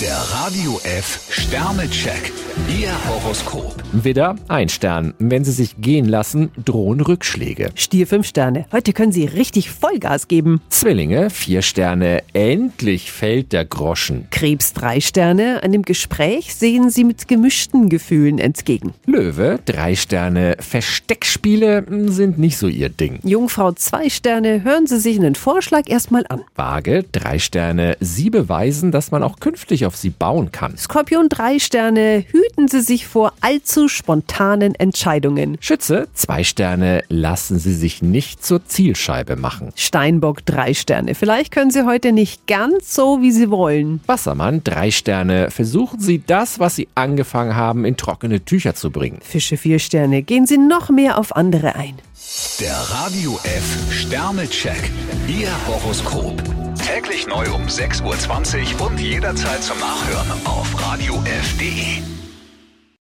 Der Radio F Sternecheck. Ihr Horoskop. Widder, 1 Stern. Wenn Sie sich gehen lassen, drohen Rückschläge. Stier 5 Sterne. Heute können Sie richtig Vollgas geben. Zwillinge, 4 Sterne. Endlich fällt der Groschen. Krebs 3 Sterne. Einem Gespräch sehen Sie mit gemischten Gefühlen entgegen. Löwe, 3 Sterne. Versteckspiele sind nicht so Ihr Ding. Jungfrau 2 Sterne. Hören Sie sich einen Vorschlag erstmal an. Waage, 3 Sterne. Sie beweisen, dass man auch künftig auf Sie bauen kann. Skorpion 3 Sterne. Hüten Sie sich vor allzu spontanen Entscheidungen. Schütze, 2 Sterne. Lassen Sie sich nicht zur Zielscheibe machen. Steinbock 3 Sterne. Vielleicht können Sie heute nicht ganz so, wie Sie wollen. Wassermann, 3 Sterne. Versuchen Sie das, was Sie angefangen haben, in trockene Tücher zu bringen. Fische 4 Sterne. Gehen Sie noch mehr auf andere ein. Der Radio F Sternecheck. Ihr Horoskop. Täglich neu um 6:20 Uhr und jederzeit zum Nachhören auf radiof.de.